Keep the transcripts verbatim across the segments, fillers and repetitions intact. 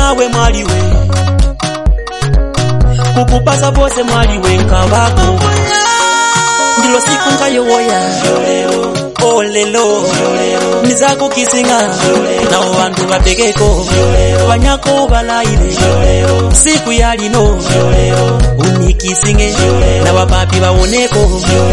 nawe mwaliwe kukupasa bose mwaliwe nkabako ndilo siku ngayowoya olelo nizako kisinga na wantu bategeko banyako balaire siku yalino unikisinge na bapapi bawoneko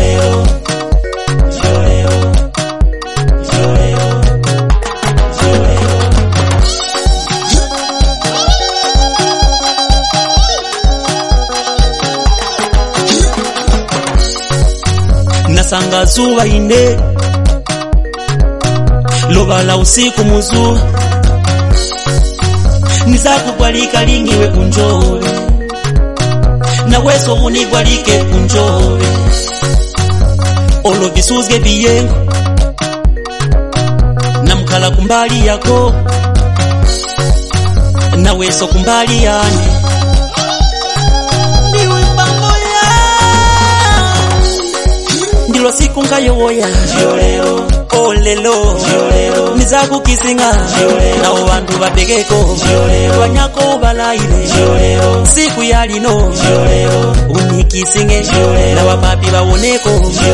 nasanga zuwa ine lobala usiku muzu nizakugwalika lingiwe kunjole na weso unigwalike kunjole olo visuzge biyengo na mkala kumbali yako na weso kumbali yane ndilo siku ngayowoya olelo nizaku kisinga na wantu bategeko banyako balaire siku yalino unikisinge na bapapi bawoneko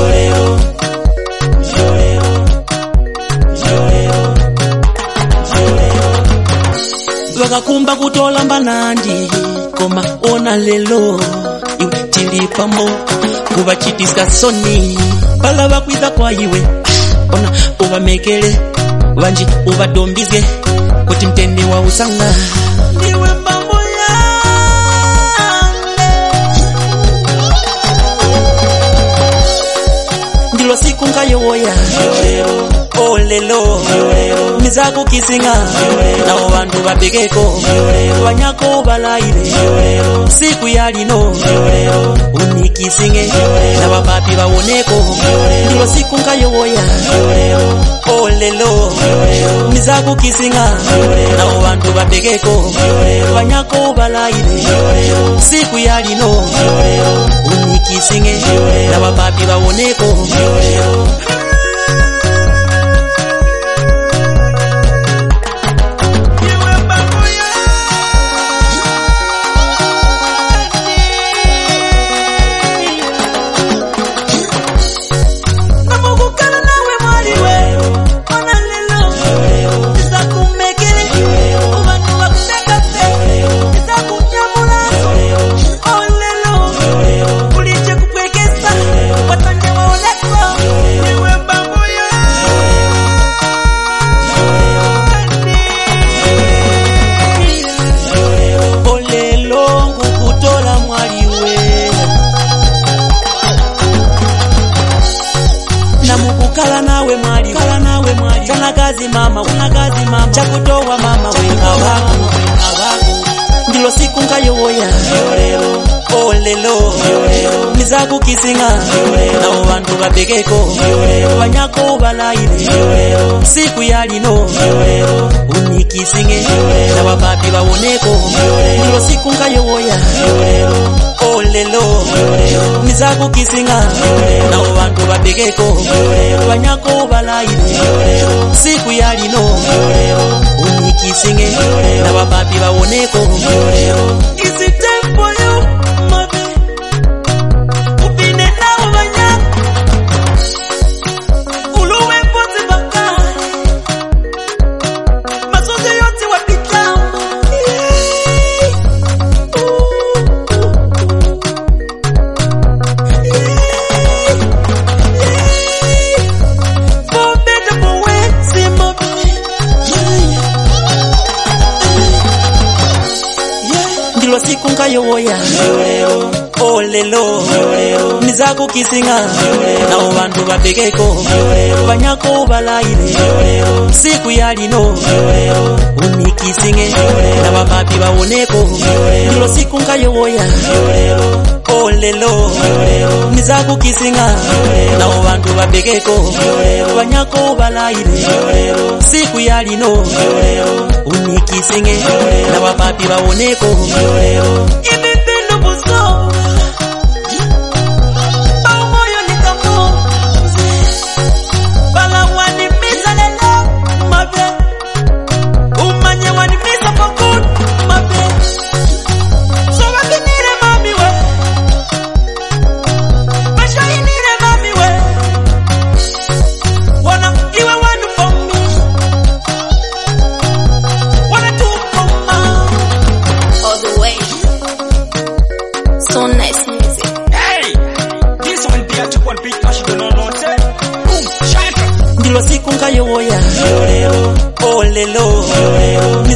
wakakumba kutola mbanandi koma ona lelo iwe tilipamo kuba chitiska soni pala bakwiza kwa iwe ona uba mekele wanji uba dombizge kuti mtende wa usanga niwe mambo yange ndilo siku ngayowoya olelo nizako kisinga na wantu bategeko banyako balaire siku yalino unikisinge na bapapi bawoneko ndilo siku ngayowoya olelo nizako kisinga na wantu bategeko banyako balaire siku yalino unikisinge na bapapi bawoneko kala nawe mwali kala nawe mwali chana kazi mama una kazi mama chakutoa mama wenga wako wenga wako ndilo siku ngayowoya olelo nizaku kisinga na wantu bategeko banyako balaire siku yalino unikisinge na bapapi bawoneko ndilo siku ngayowoya olelo nizaku kisinga na wantu bategeko banyako balaire siku yalino unikisinge na bapapi bawoneko is it time for you mabe upine nawo banya uluwe pote baka masote yote wapita siku ngayowoya olelo nizaku kisinga na wantu bategeko banyako balaire siku yalino unikisinge na bapapi bawoneko ndilo siku ngayowoya olelo nizaku kisinga na wantu bategeko banyako balaire siku yalino unikisinge na bapapi bawoneko ibipendo buso pamoyo nikamu bala wani misa lelo mabe umanye wani misa pakut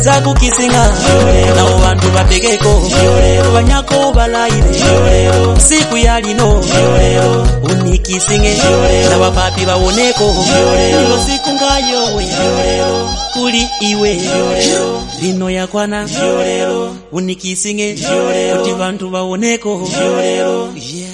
nza kukisinga nao bantu bapekeko banyako balaire siku ya lino unikisinge na bapapi bawoneko iyo siku ngayo we kuli iwe lino yakwana unikisinge kuti bantu bawoneko yeah.